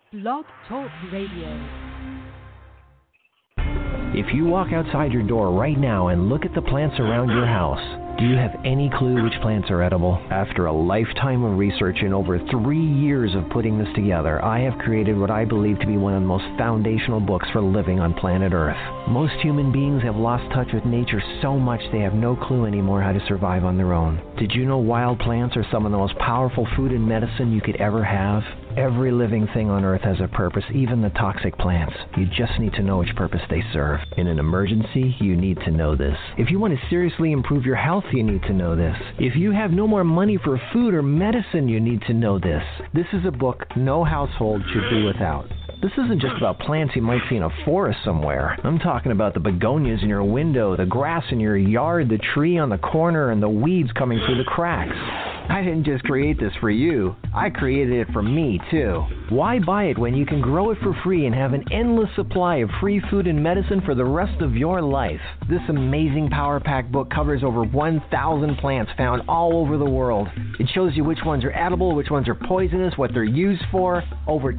Blog Talk Radio. If you walk outside your door right now and look at the plants around your house, do you have any clue which plants are edible? After a lifetime of research and over 3 years of putting this together, I have created what I believe to be one of the most foundational books for living on planet Earth. Most human beings have lost touch with nature so much they have no clue anymore how to survive on their own. Did you know wild plants are some of the most powerful food and medicine you could ever have? Every living thing on Earth has a purpose, even the toxic plants. You just need to know which purpose they serve. In an emergency, you need to know this. If you want to seriously improve your health, you need to know this. If you have no more money for food or medicine, you need to know this. This is a book no household should be without. This isn't just about plants you might see in a forest somewhere. I'm talking about the begonias in your window, the grass in your yard, the tree on the corner, and the weeds coming through the cracks. I didn't just create this for you. I created it for me, too. Why buy it when you can grow it for free and have an endless supply of free food and medicine for the rest of your life? This amazing Power Pack book covers over 1,000 plants found all over the world. It shows you which ones are edible, which ones are poisonous, what they're used for. Over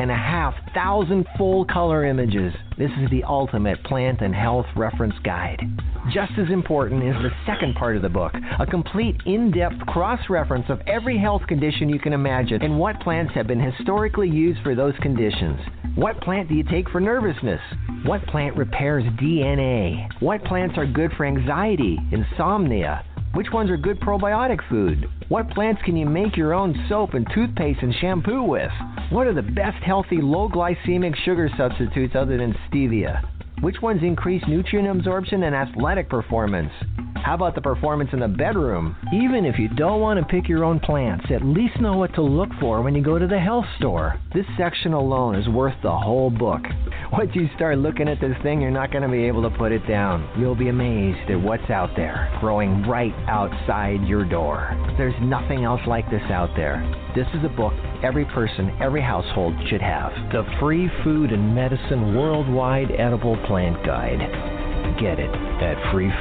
2,500 full-color images. This is the ultimate plant and health reference guide. Just as important is the second part of the book, a complete in-depth cross-reference of every health condition you can imagine and what plants have been historically used for those conditions. What plant do you take for nervousness? What plant repairs DNA? What plants are good for anxiety, insomnia? Which ones are good probiotic food? What plants can you make your own soap and toothpaste and shampoo with? What are the best healthy low glycemic sugar substitutes other than stevia? Which ones increase nutrient absorption and athletic performance? How about the performance in the bedroom? Even if you don't want to pick your own plants, at least know what to look for when you go to the health store. This section alone is worth the whole book. Once you start looking at this thing, you're not going to be able to put it down. You'll be amazed at what's out there, growing right outside your door. There's nothing else like this out there. This is a book every person, every household should have. The Free Food and Medicine Worldwide Edible Plant Guide. Get it at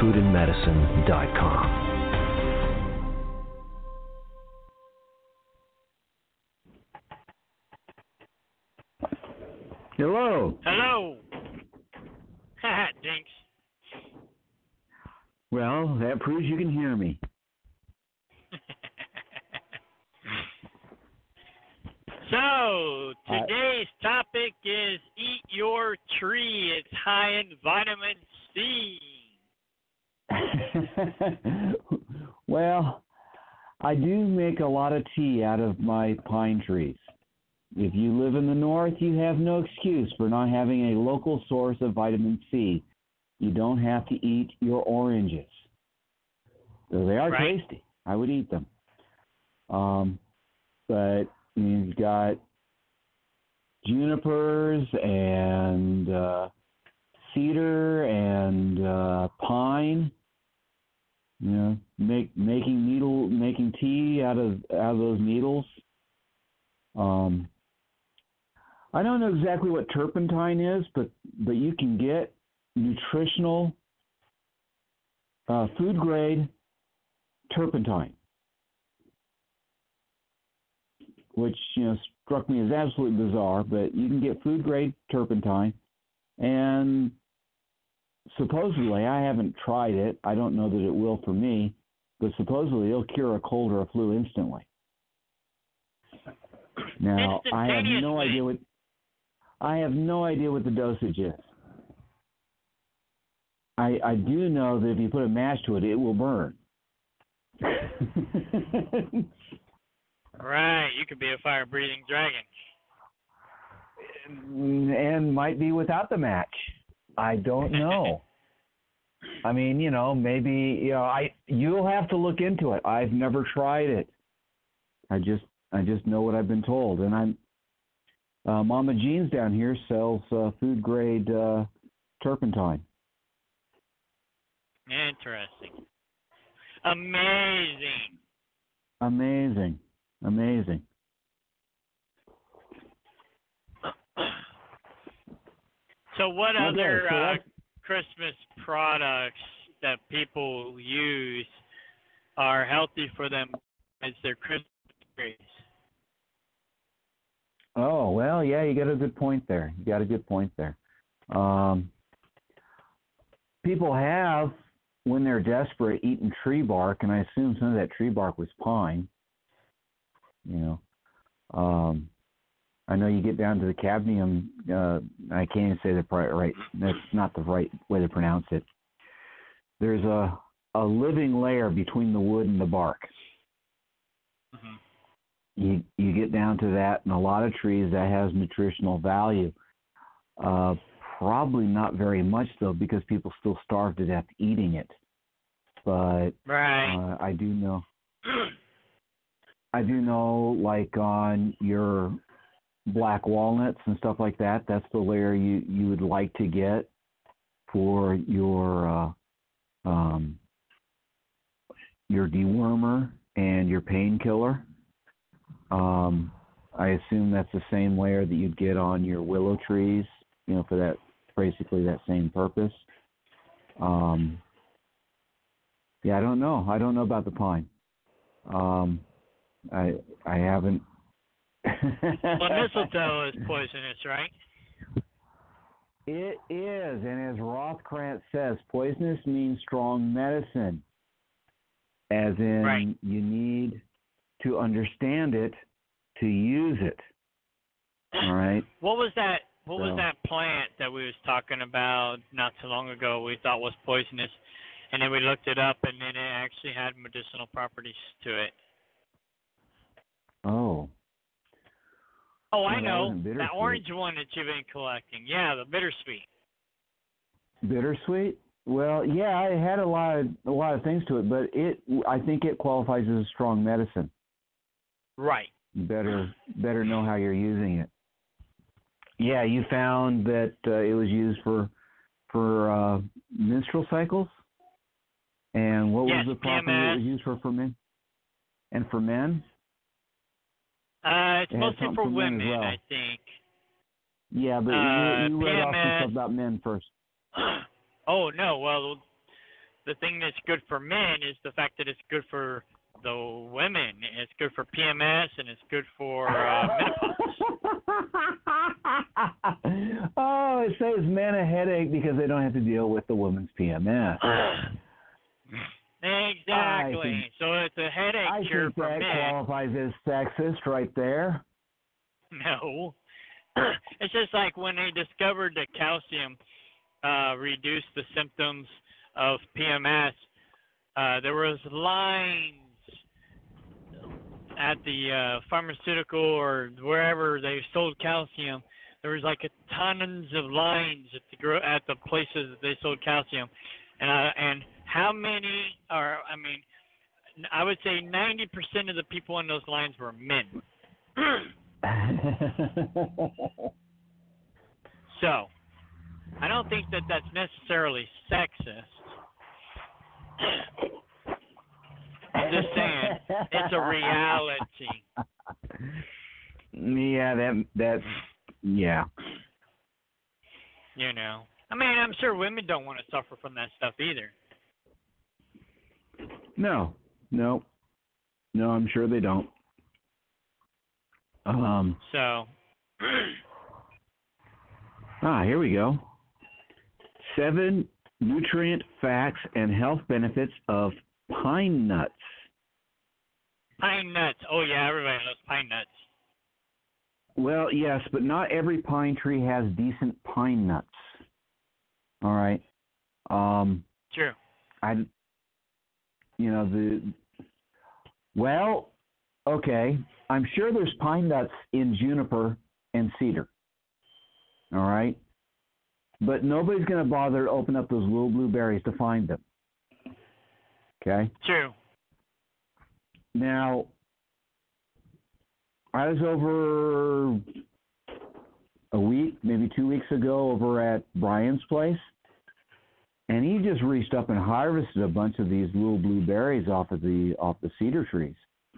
freefoodandmedicine.com. Hello. Hello. Jinx. Well, that proves you can hear me. So, today's topic is eat your tree. It's high in vitamin C. Well, I do make a lot of tea out of my pine trees. If you live in the north, you have no excuse for not having a local source of vitamin C. You don't have to eat your oranges. Though they are tasty. I would eat them. But you've got junipers and cedar and pine. You know, making tea out of those needles. I don't know exactly what turpentine is, but you can get nutritional food grade turpentine, which struck me as absolutely bizarre. But you can get food grade turpentine, and supposedly, I haven't tried it. I don't know that it will for me, but supposedly it'll cure a cold or a flu instantly. Now, I have no idea what the dosage is. I do know that if you put a match to it, it will burn. Right, you could be a fire-breathing dragon. And might be without the match. I don't know. I mean, maybe you'll have to look into it. I've never tried it. I just know what I've been told, and Mama Jean's down here sells food grade turpentine. Interesting. Amazing. So what other Christmas products that people use are healthy for them as their Christmas trees? Oh, well, yeah, you got a good point there. People have, when they're desperate, eaten tree bark, and I assume some of that tree bark was pine. I know you get down to the cadmium. I can't even say the right. That's not the right way to pronounce it. There's a living layer between the wood and the bark. Mm-hmm. You get down to that, and a lot of trees that has nutritional value. Probably not very much though, because people still starve to death eating it. But right. I do know. Like on your black walnuts and stuff like that, that's the layer you would like to get for your dewormer and your painkiller. I assume that's the same layer that you'd get on your willow trees, for that, basically that same purpose. Yeah, I don't know. I don't know about the pine. I haven't. Well, mistletoe is poisonous, right? It is, and as Rothkrantz says, poisonous means strong medicine. As in, right. You need to understand it to use it. All right. What was that? What was that plant that we was talking about not too long ago? We thought was poisonous, and then we looked it up, and then it actually had medicinal properties to it. Oh. Oh, I know. That orange one that you've been collecting. Yeah, the bittersweet. Bittersweet? Well, yeah, it had a lot of things to it, but I think it qualifies as a strong medicine. Right. You better know how you're using it. Yeah, you found that it was used for menstrual cycles? And what was the property it was used for men? And for men? It's mostly for women, well. I think. Yeah, but you read off some stuff about men first. Oh, no. Well, the thing that's good for men is the fact that it's good for the women. It's good for PMS, and it's good for menopause. Oh, it saves men a headache because they don't have to deal with the woman's PMS. Exactly. So it's a headache cure for men. I think that qualifies as sexist right there. No. It's just like when they discovered that calcium reduced the symptoms of PMS, there was lines at the pharmaceutical or wherever they sold calcium. There was like tons of lines at the places that they sold calcium. And how many are, I would say 90% of the people on those lines were men. So, I don't think that that's necessarily sexist. I'm just saying, it's a reality. Yeah, that's, yeah. I'm sure women don't want to suffer from that stuff either. No, I'm sure they don't. Here we go. 7 nutrient facts and health benefits of pine nuts. Pine nuts. Oh, yeah, everybody knows pine nuts. Well, yes, but not every pine tree has decent pine nuts. All right. True. Okay. I'm sure there's pine nuts in juniper and cedar. All right. But nobody's going to bother to open up those little blue berries to find them. Okay? True. Now, I was over a week, maybe 2 weeks ago, over at Brian's place, and he just reached up and harvested a bunch of these little blue berries off the cedar trees.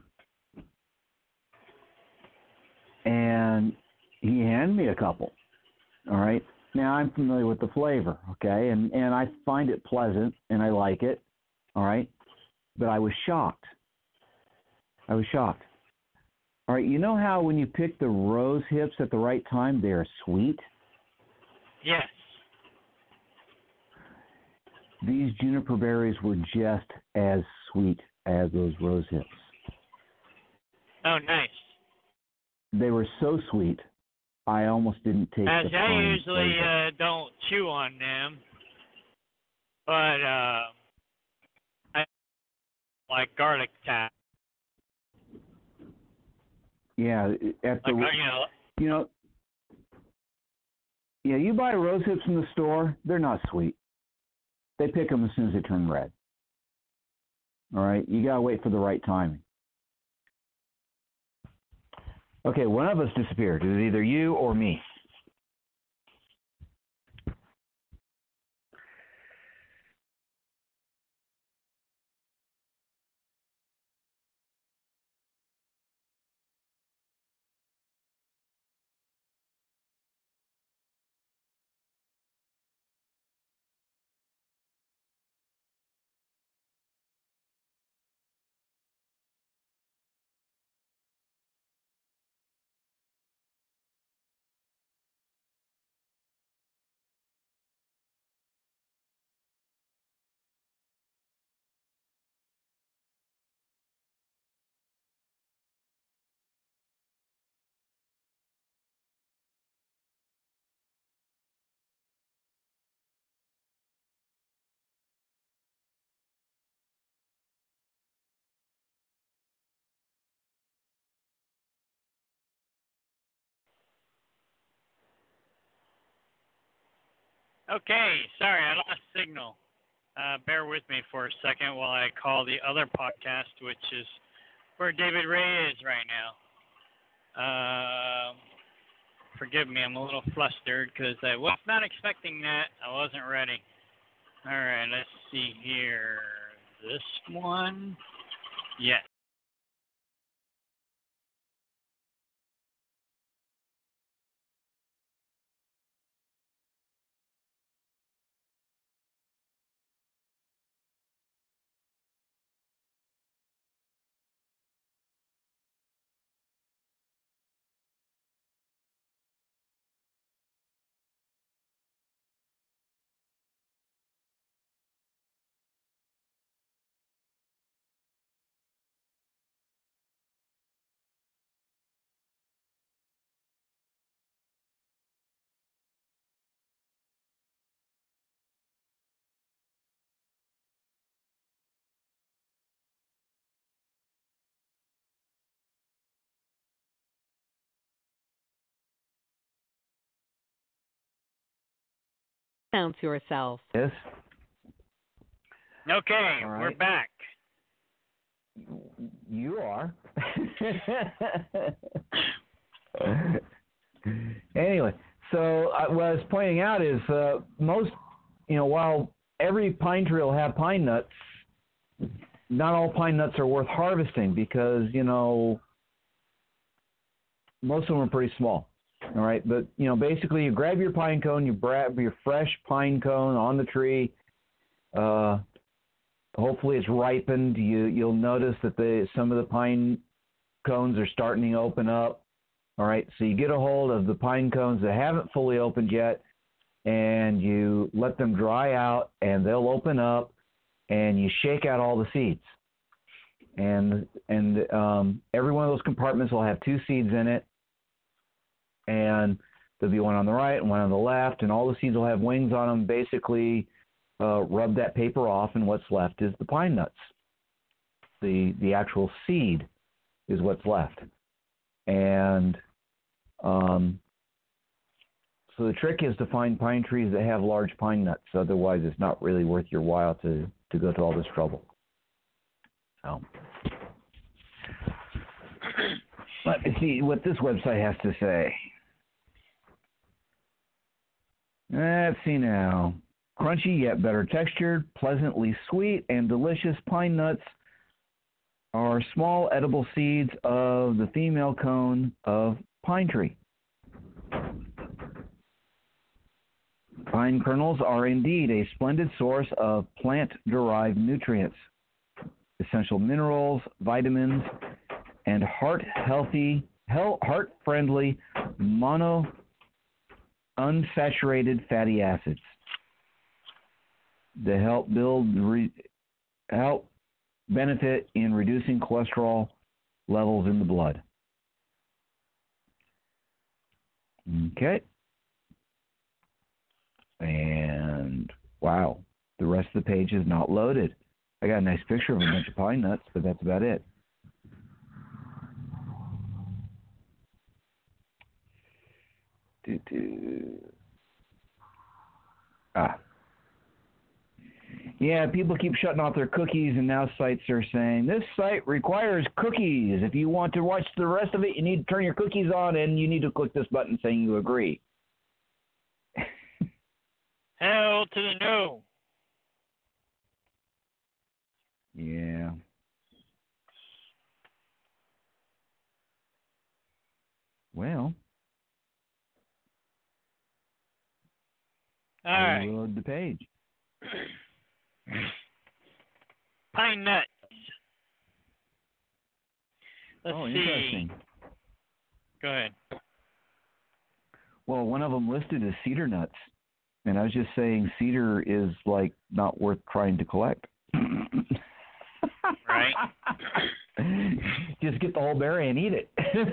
And he handed me a couple. All right. Now, I'm familiar with the flavor, okay, and I find it pleasant, and I like it, all right, but I was shocked. All All right, you know how when you pick the rose hips at the right time, they are sweet? Yes. These juniper berries were just as sweet as those rose hips. Oh, nice. They were so sweet, I almost didn't taste As the I pine usually flavor. don't chew on them, but I like garlic tap. Yeah, at the Like, you know, yeah, you buy rose hips in the store, they're not sweet. They pick them as soon as they turn red. All right, you gotta wait for the right timing. Okay, one of us disappeared. It was either you or me. Okay, sorry, I lost signal. Bear with me for a second while I call the other podcast, which is where David Ray is right now. Forgive me, I'm a little flustered because I was not expecting that. I wasn't ready. All right, let's see here. This one? Yes. Announce yourself. Yes. Okay, All right. we're back. You are. Anyway, so what I was pointing out is most, while every pine tree will have pine nuts, not all pine nuts are worth harvesting because, most of them are pretty small. All right, but basically, you grab your pine cone, you grab your fresh pine cone on the tree. Hopefully, it's ripened. You'll notice that some of the pine cones are starting to open up. All right, so you get a hold of the pine cones that haven't fully opened yet, and you let them dry out, and they'll open up, and you shake out all the seeds. And every one of those compartments will have 2 seeds in it. And there'll be one on the right and one on the left, and all the seeds will have wings on them. Basically, rub that paper off, and what's left is the pine nuts. The actual seed is what's left. And so the trick is to find pine trees that have large pine nuts. Otherwise, it's not really worth your while to go through all this trouble. So let me see what this website has to say. Let's see now. Crunchy yet better textured, pleasantly sweet and delicious pine nuts are small edible seeds of the female cone of pine tree. Pine kernels are indeed a splendid source of plant-derived nutrients, essential minerals, vitamins, and heart-friendly monounsaturated fatty acids that help benefit in reducing cholesterol levels in the blood. Okay. And wow, the rest of the page is not loaded. I got a nice picture of a bunch of pine nuts, but that's about it. Yeah, people keep shutting off their cookies, and now sites are saying, this site requires cookies. If you want to watch the rest of it, you need to turn your cookies on, and you need to click this button saying you agree. Hell to the no. Yeah. Well. All right. Load the page. Pine nuts. Let's see. Interesting. Go ahead. Well, one of them listed as cedar nuts, and I was just saying cedar is like not worth trying to collect. Right. Just get the whole berry and eat it.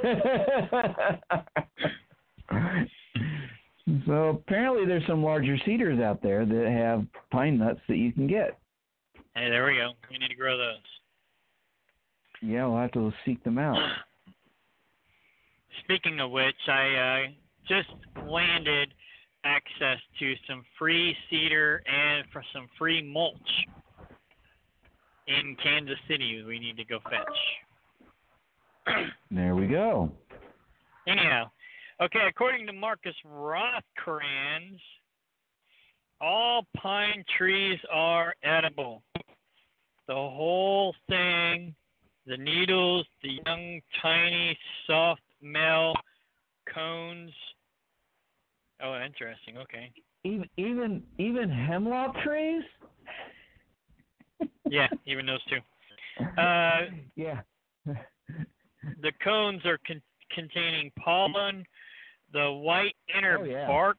So apparently there's some larger cedars out there that have pine nuts that you can get. Hey, there we go. We need to grow those. Yeah, we'll have to seek them out. Speaking of which, I just landed access to some free cedar and for some free mulch in Kansas City we need to go fetch. There we go. Anyhow, okay, according to Marcus Rothkranz, all pine trees are edible. The whole thing, the needles, the young, tiny, soft male cones. Oh, interesting. Okay. Even hemlock trees? Yeah, even those two. Yeah. The cones are containing pollen. The white inner bark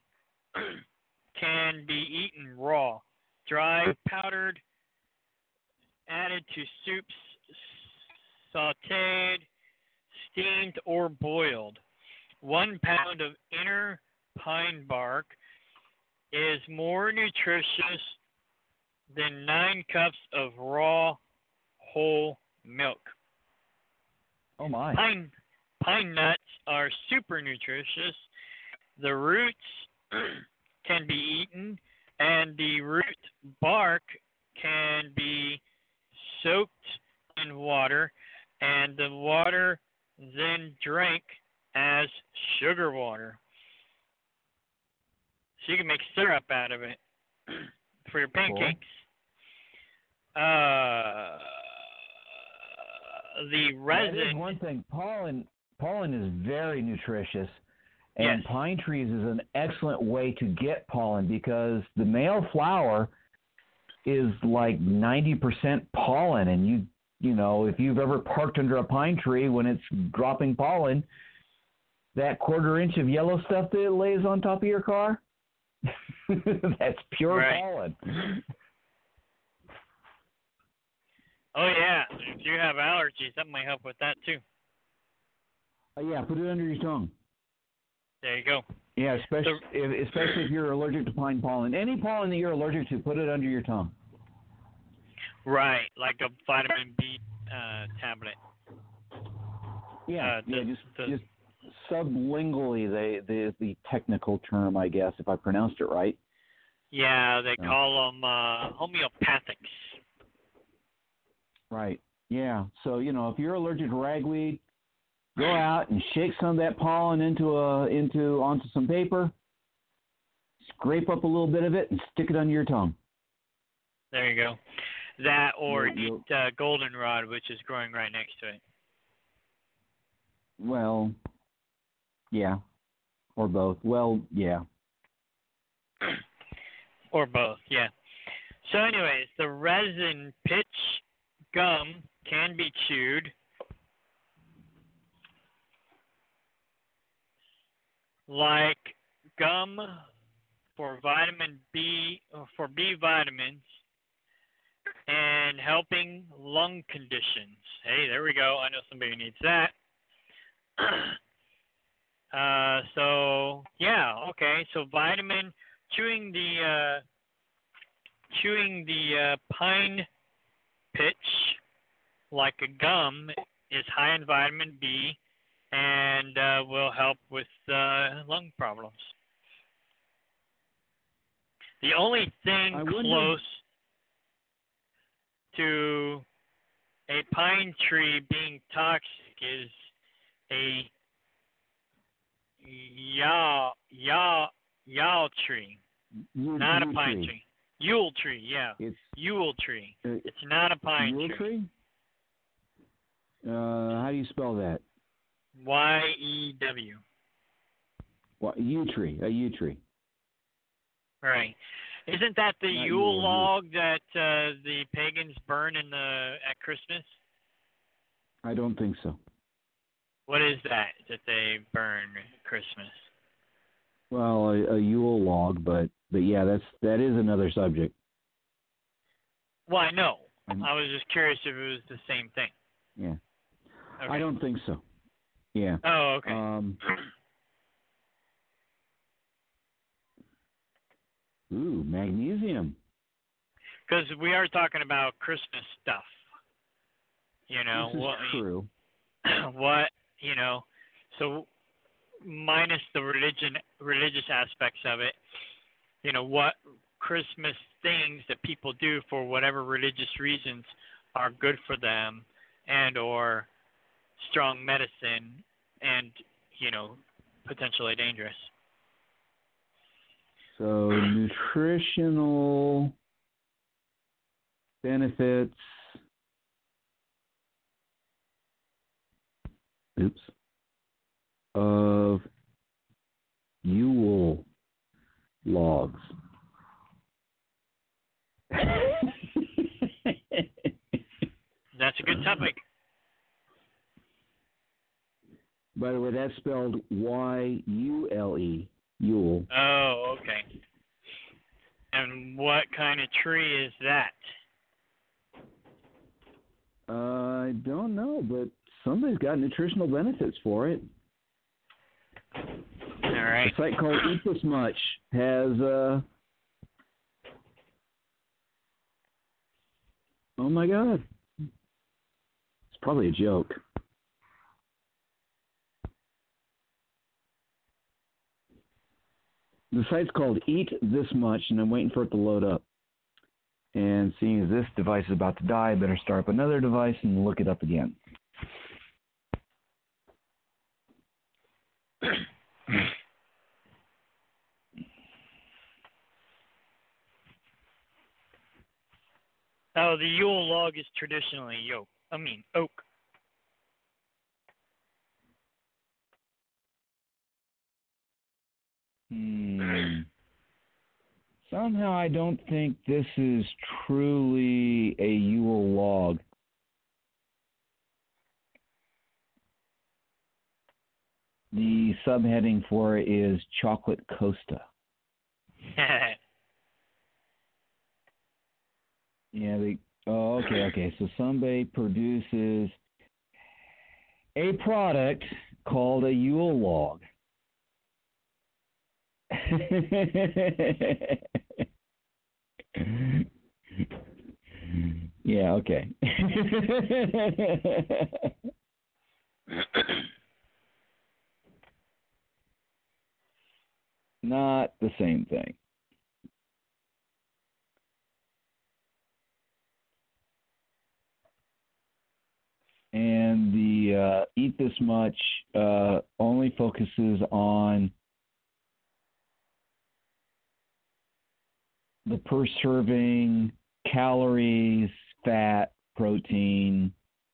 can be eaten raw, dried, powdered, added to soups, sautéed, steamed, or boiled. 1 pound of inner pine bark is more nutritious than 9 cups of raw whole milk. Oh my. Pine nuts are super nutritious. The roots can be eaten, and the root bark can be soaked in water, and the water then drank as sugar water. So you can make syrup out of it for your pancakes. Cool. The resin. That is one thing. Pollen is very nutritious, and yes. pine trees is an excellent way to get pollen because the male flower is like 90% pollen, and you know, if you've ever parked under a pine tree when it's dropping pollen, that 1/4 inch of yellow stuff that it lays on top of your car, that's pure pollen. Oh, yeah. If you have allergies, that might help with that, too. Yeah, put it under your tongue. There you go. Yeah, especially if you're allergic to pine pollen. Any pollen that you're allergic to, put it under your tongue. Right, like a vitamin B tablet. Yeah, just sublingually, the technical term, I guess, if I pronounced it right. Yeah, they call them homeopathics. Right. Yeah. So, you know, if you're allergic to ragweed, go out and shake some of that pollen onto some paper, scrape up a little bit of it, and stick it under your tongue. There you go. That or eat goldenrod, which is growing right next to it. Well, yeah. Or both. Well, yeah. Or both, yeah. So anyways, the resin pitch gum can be chewed, like gum for vitamin B, for B vitamins, and helping lung conditions. Hey, there we go. I know somebody who needs that. So yeah, okay. So chewing the pine pitch like a gum is high in vitamin B and will help with lung problems. The only thing close to a pine tree being toxic is a yaw tree, not a pine tree. Yule tree, yeah. It's Yule tree. It's not a pine Yule tree? How do you spell that? Y-E-W. Yew tree. A yew tree. Right. Isn't that the Yule log that the pagans burn at Christmas? I don't think so. What is that they burn at Christmas? Well, a Yule log, but yeah, that is another subject. Well, I know. I was just curious if it was the same thing. Yeah. Okay. I don't think so. Yeah. Oh, okay. Magnesium. Because we are talking about Christmas stuff. This is true. So minus the religious aspects of it, what Christmas things that people do for whatever religious reasons are good for them and or strong medicine and, potentially dangerous. So nutritional benefits. Of Yule logs. That's a good topic. By the way, that's spelled Y-U-L-E, Yule. Oh, okay. And what kind of tree is that? I don't know, but somebody's got nutritional benefits for it. All right. A site called Eat This Much has, oh my God. It's probably a joke. The site's called Eat This Much, and I'm waiting for it to load up. And seeing as this device is about to die, I better start up another device and look it up again. Oh, the Yule log is traditionally oak. Somehow I don't think this is truly a Yule log. The subheading for it is Chocolate Costa. Yeah, okay. So somebody produces a product called a Yule log. Yeah, okay. Not the same thing. And the Eat This Much only focuses on the per serving calories, fat, protein,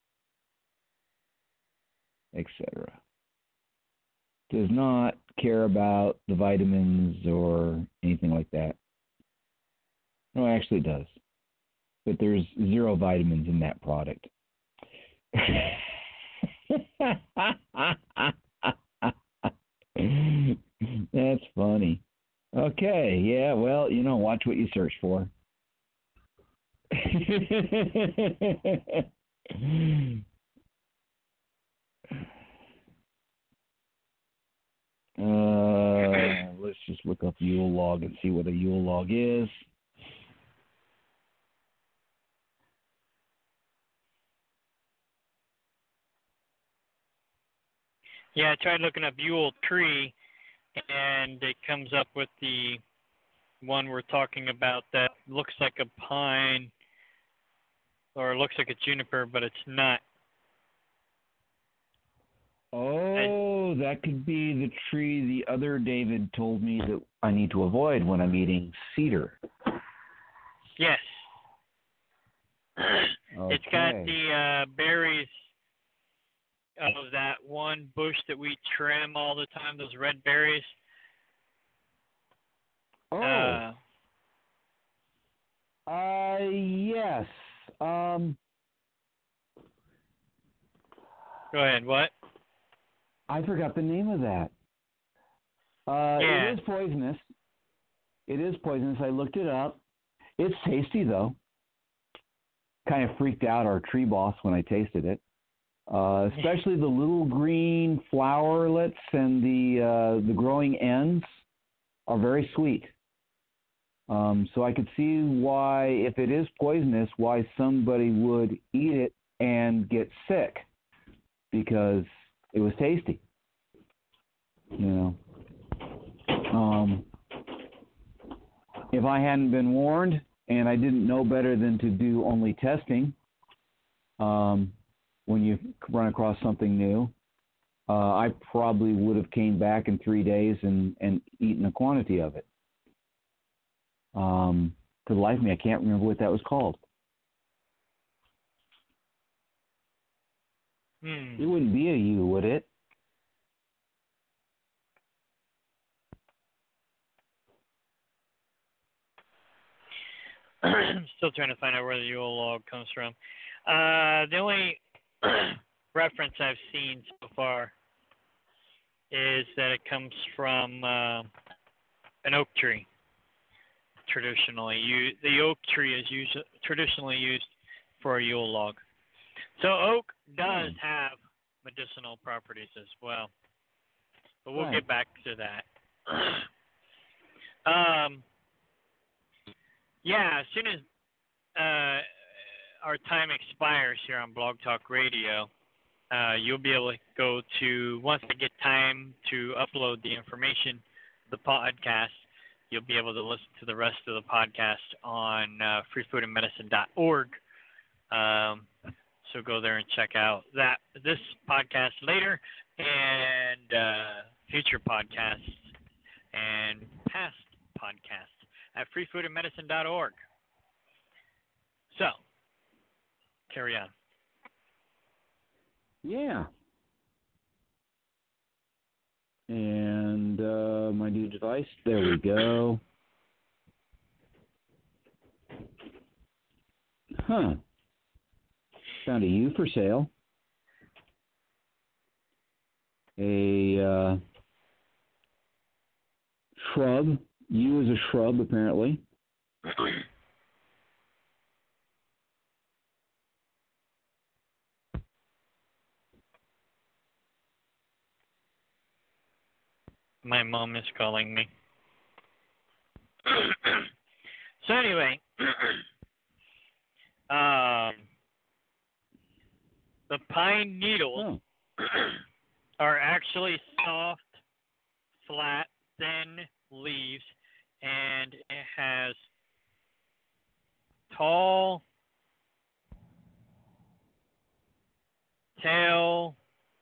etc. Does not care about the vitamins or anything like that. No, actually it does. But there's 0 vitamins in that product. That's funny. Okay, yeah, well, watch what you search for. Let's just look up Yule log and see what a Yule log is. Yeah, I tried looking up Yule tree, and it comes up with the one we're talking about that looks like a pine, or looks like a juniper, but it's not. Oh, that could be the tree the other David told me that I need to avoid when I'm eating cedar. Yes. Okay. It's got the berries of that one bush that we trim all the time, those red berries. Oh. Yes. Go ahead, what? I forgot the name of that. Yeah. It is poisonous. It is poisonous. I looked it up. It's tasty, though. Kind of freaked out our tree boss when I tasted it. Especially the little green flowerlets and the growing ends are very sweet. So I could see why, if it is poisonous, why somebody would eat it and get sick, because it was tasty. If I hadn't been warned and I didn't know better than to do only testing, when you run across something new, I probably would have came back in 3 days and eaten a quantity of it. For the life of me, I can't remember what that was called. It wouldn't be a U, would it? I'm still trying to find out where the Yule log comes from. The only reference I've seen so far is that it comes from an oak tree. Traditionally, the oak tree is traditionally used for a Yule log. So oak does have medicinal properties as well, but we'll get back to that. Yeah, as soon as our time expires here on Blog Talk Radio, you'll be able to go to, once I get time to upload the information, the podcast, you'll be able to listen to the rest of the podcast on freefoodandmedicine.org. So go there and check out this podcast later, and future podcasts and past podcasts at freefoodandmedicine.org. So, carry on. Yeah. And my new device, there we go. Huh. Found a U for sale. A shrub. U is a shrub, apparently. My mom is calling me. So anyway, the pine needles are actually soft, flat, thin leaves, and it has tall tail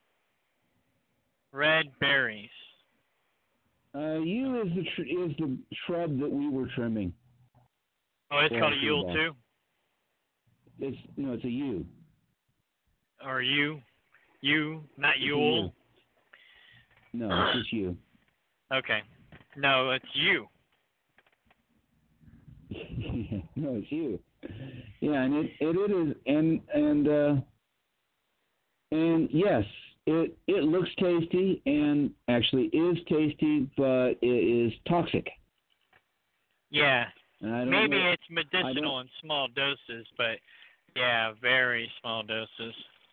red berries. Yew is the shrub that we were trimming. Oh, it's called a Yule too? It's a yew. Or you, not Yule. No, it's just yew. Okay. No, it's you. No, it's you. Yeah, and it is, and yes, it looks tasty and actually is tasty, but it is toxic. Yeah. And I don't Maybe know, it's medicinal in small doses, but yeah, very small doses.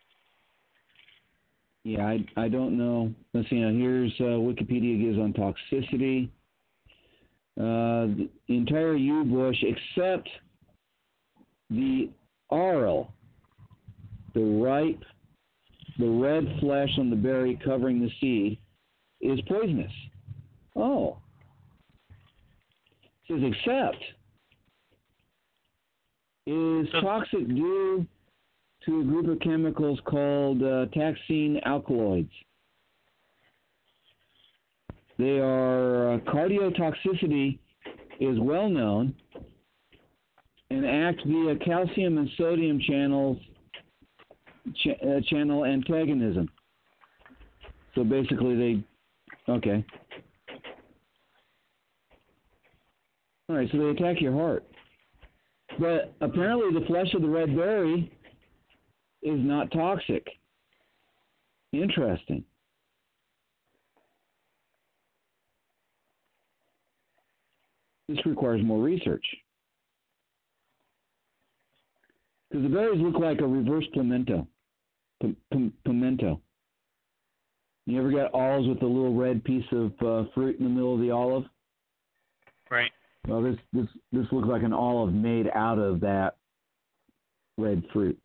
Yeah, I don't know. Let's see now. Here's Wikipedia gives on toxicity. The entire yew bush, except the aril, the red flesh on the berry covering the seed, is poisonous. Oh. It says except is toxic due to a group of chemicals called taxine alkaloids. They are cardiotoxicity is well known and act via calcium and sodium channel antagonism. So basically okay. All right, so they attack your heart. But apparently the flesh of the red berry is not toxic. Interesting. This requires more research. Because the berries look like a reverse pimento. Pimento. You ever got olives with a little red piece of fruit in the middle of the olive? Right. Well, this looks like an olive made out of that red fruit.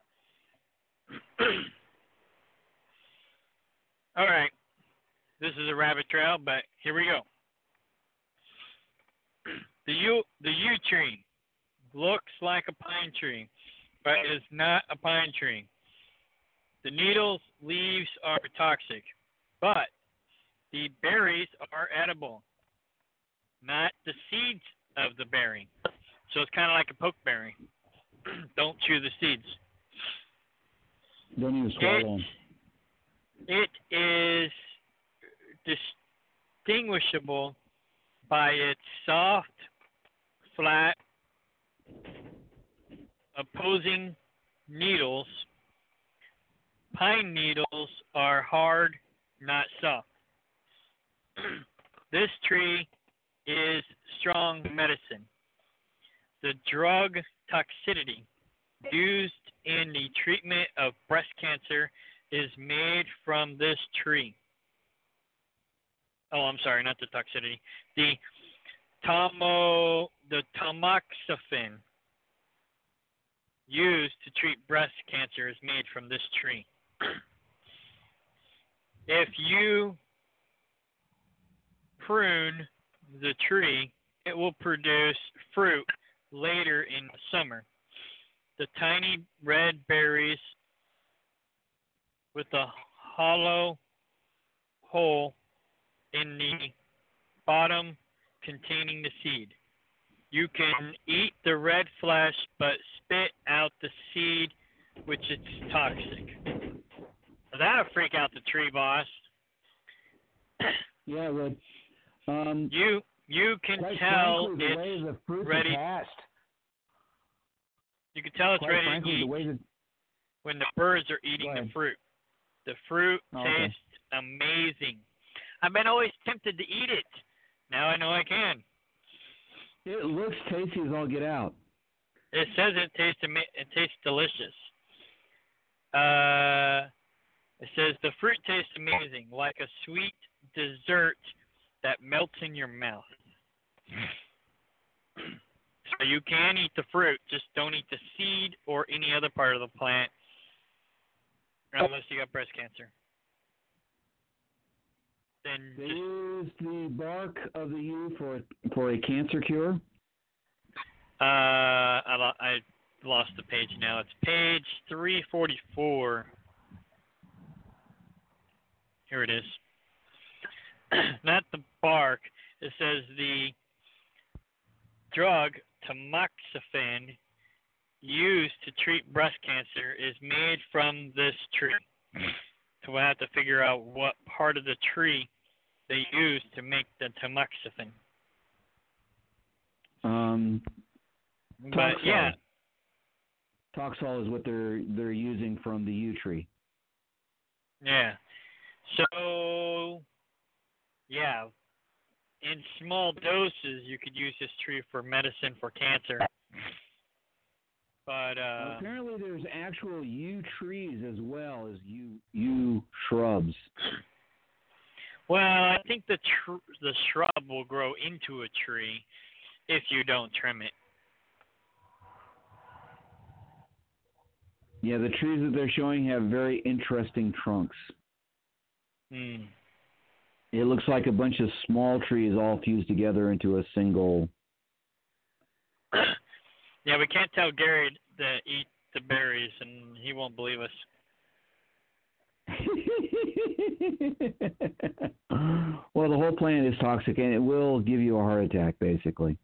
All right. This is a rabbit trail, but here we go. The yew tree looks like a pine tree, but is not a pine tree. The needles, leaves are toxic, but the berries are edible, not the seeds of the berry. So it's kind of like a pokeberry. Don't chew the seeds. Don't even swallow them. It is distinguishable by its soft, flat, opposing needles. Pine needles are hard, not soft. This tree is strong medicine. The drug toxicity used in the treatment of breast cancer is made from this tree. Oh, I'm sorry, not the toxicity. The tamoxifen used to treat breast cancer is made from this tree. If you prune the tree, it will produce fruit later in the summer. The tiny red berries with a hollow hole in the bottom containing the seed. You can eat the red flesh but spit out the seed, which is toxic. That'll freak out the tree boss. Yeah, well, you can tell it's ready. You can tell it's ready to eat when the birds are eating the fruit. The fruit tastes amazing. I've been always tempted to eat it. Now I know I can. It looks tasty as all get out. It says it tastes delicious. It says the fruit tastes amazing, like a sweet dessert that melts in your mouth. So you can eat the fruit, just don't eat the seed or any other part of the plant unless you got breast cancer. Then they use the bark of the yew for a cancer cure. I lost the page now. It's page 344. Here it is. Not the bark. It says the drug tamoxifen used to treat breast cancer is made from this tree. So we'll have to figure out what part of the tree they use to make the tamoxifen. But yeah, Toxol is what they're using from the yew tree. Yeah. So, yeah, in small doses, you could use this tree for medicine for cancer. But apparently, there's actual yew trees as well as yew shrubs. well, I think the shrub will grow into a tree if you don't trim it. Yeah, the trees that they're showing have very interesting trunks. Hmm. It looks like a bunch of small trees all fused together into a single. Yeah, we can't tell Gary to eat the berries, and he won't believe us. Well, the whole plant is toxic, and it will give you a heart attack, basically.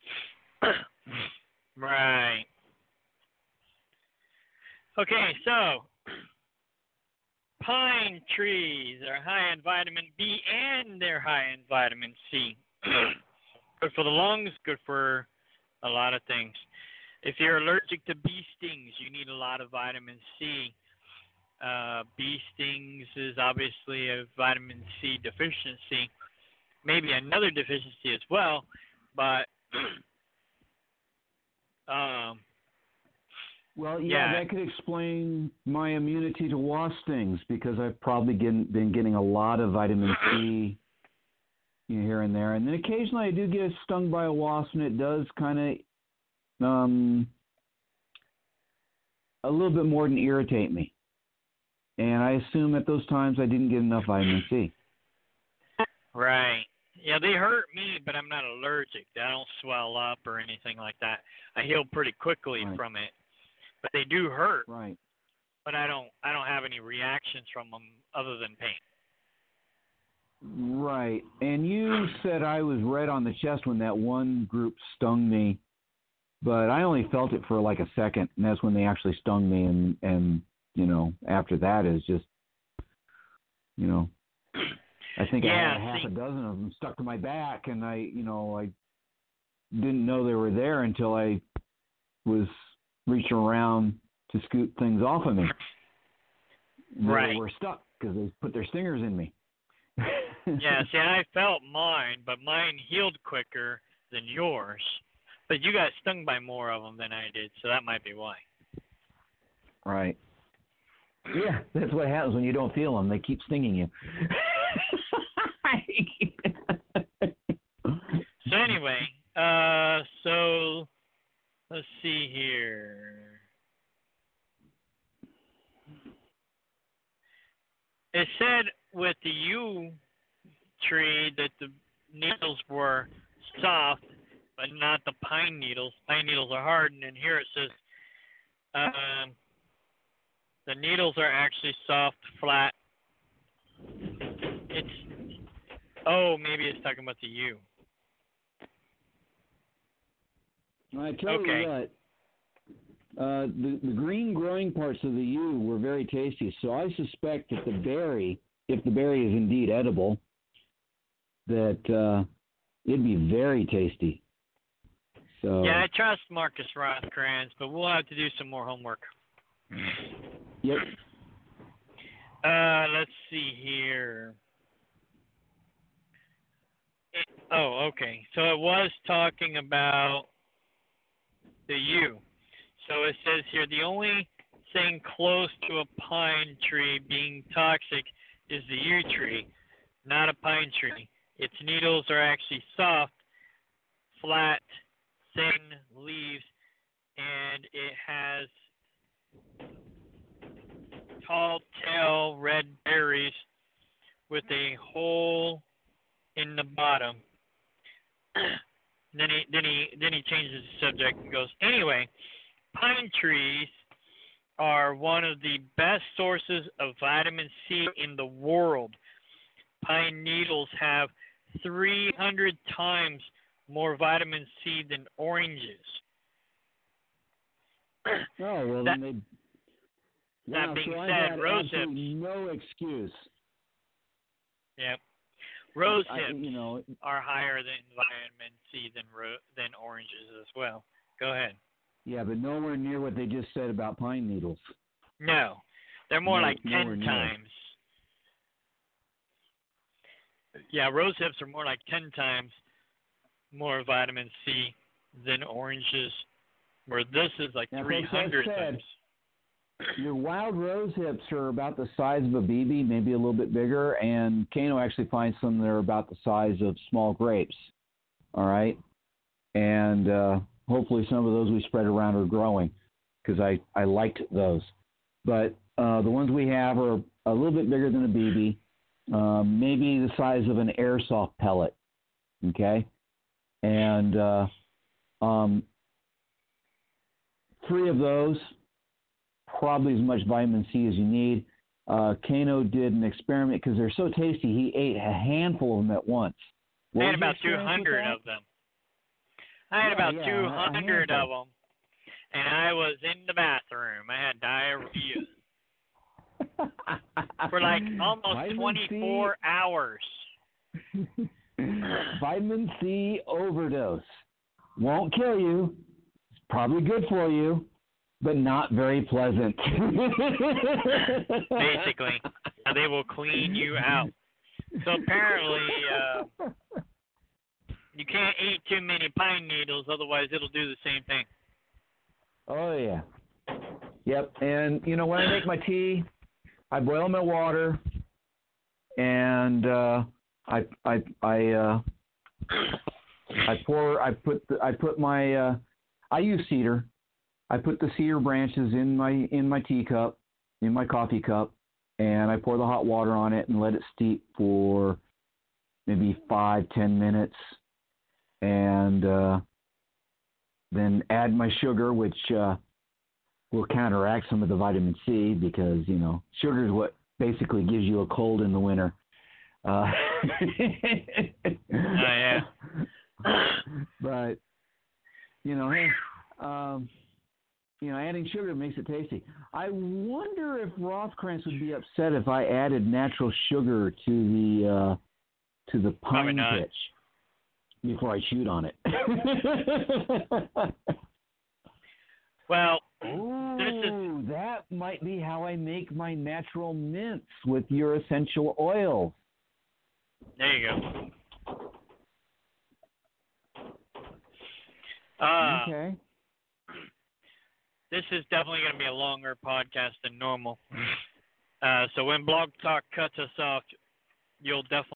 Right. Okay, so pine trees are high in vitamin B and they're high in vitamin C. Good for the lungs, good for a lot of things. If you're allergic to bee stings, you need a lot of vitamin C. Bee stings is obviously a vitamin C deficiency, maybe another deficiency as well, but well, yeah, that could explain my immunity to wasp stings because I've probably been getting a lot of vitamin C here and there. And then occasionally I do get stung by a wasp, and it does kind of a little bit more than irritate me. And I assume at those times I didn't get enough vitamin C. Right. Yeah, they hurt me, but I'm not allergic. I don't swell up or anything like that. I heal pretty quickly from it. But they do hurt. Right. But I don't have any reactions from them other than pain. Right. And you said I was red on the chest when that one group stung me, but I only felt it for like a second, and that's when they actually stung me. And you know, after that is just, you know, I think I had half a dozen of them stuck to my back, and I didn't know they were there until I was reaching around to scoot things off of me. They were stuck because they put their stingers in me. Yeah, see, I felt mine, but mine healed quicker than yours. But you got stung by more of them than I did, so that might be why. Right. Yeah, that's what happens when you don't feel them. They keep stinging you. So anyway, so let's see here. It said with the yew tree that the needles were soft, but not the pine needles. Pine needles are hard, and here it says the needles are actually soft, flat. Maybe it's talking about the yew. I tell you what, the green growing parts of the yew were very tasty. So I suspect that the berry, if the berry is indeed edible, that it'd be very tasty. So yeah, I trust Marcus Rothkranz, but we'll have to do some more homework. Yep. Let's see here. Okay. So it was talking about the yew. So it says here the only thing close to a pine tree being toxic is the yew tree, not a pine tree. Its needles are actually soft, flat, thin leaves, and it has tall tail red berries with a hole in the bottom. Then he changes the subject and goes, anyway, pine trees are one of the best sources of vitamin C in the world. Pine needles have 300 times more vitamin C than oranges. Oh, well, then they... That being said, rose hips... no excuse. Yep. Rose hips are higher than vitamin C than oranges as well. Go ahead. Yeah, but nowhere near what they just said about pine needles. No. They're more like 10 times. Yeah, rose hips are more like 10 times more vitamin C than oranges, where this is like Now, 300 folks, as I said, times. your wild rose hips are about the size of a BB, maybe a little bit bigger, and Kano actually finds some that are about the size of small grapes. All right? And hopefully some of those we spread around are growing because I liked those. But the ones we have are a little bit bigger than a BB, maybe the size of an airsoft pellet, okay? And 3 of those, probably as much vitamin C as you need. Kano did an experiment because they're so tasty. He ate a handful of them at once. I had about 200 of them. I had about 200 of them, and I was in the bathroom. I had diarrhea for like almost Vitamin 24 hours. Vitamin C overdose. Won't kill you. It's probably good for you, but not very pleasant. Basically, they will clean you out. So apparently, you can't eat too many pine needles, otherwise it'll do the same thing. Oh, yeah. Yep. And, you know, when I make my tea, I boil my water, and I use cedar. I put the cedar branches in my teacup, in my coffee cup, and I pour the hot water on it and let it steep for maybe 5-10 minutes, and then add my sugar, which will counteract some of the vitamin C because, you know, sugar is what basically gives you a cold in the winter. Oh, yeah. But, you know, hey, adding sugar makes it tasty. I wonder if Rothkrantz would be upset if I added natural sugar to the pine pitch before I chewed on it. Well, that might be how I make my natural mints with your essential oils. There you go. Okay. This is definitely going to be a longer podcast than normal. So when Blog Talk cuts us off, you'll definitely